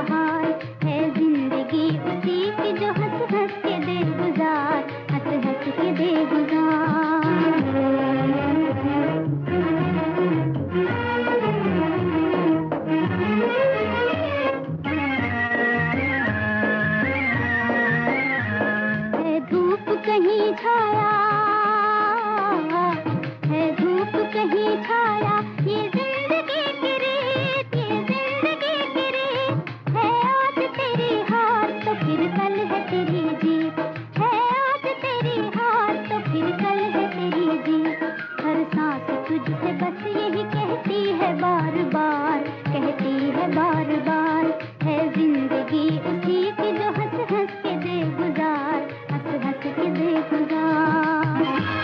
बहार, है जिंदगी उसी की जो हंस हंस के दे गुजार, हंस हंस के दे गुजार। है धूप कहीं छाया, है धूप कहीं छाया, ये जिंदगी की रीत, ये जिंदगी की रीत है। आज तेरी हार तो फिर कल है तेरी जीत, है आज तेरी हार तो फिर कल है तेरी जीत। हर सांस तुझसे बस यही कहती है बार बार, कहती है बार बार, है जिंदगी उसी की जो हंस हंस के दे गुजार, हंस हंस के दे गुजार।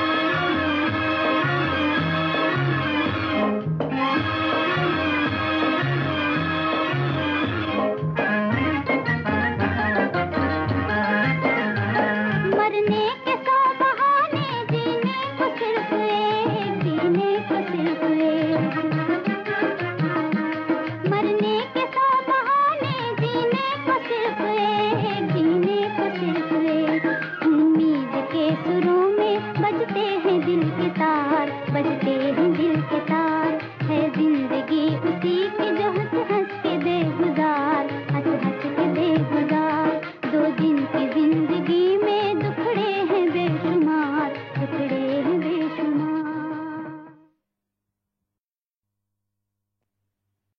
मरने के सौ बहाने, जीने को सिर्फ एक, जीने को सिर्फ एक। मरने के सौ बहाने, जीने को सिर्फ एक, जीने को सिर्फ एक। उम्मीद के सुरों में बजते हैं दिल के तार, बजते हैं दिल के तार, है जिंदगी उसी की जो हंस हंस के दे गुजार, हंस हंस के दे गुजार। दो दिन की जिंदगी में दुखड़े हैं बेशुमार,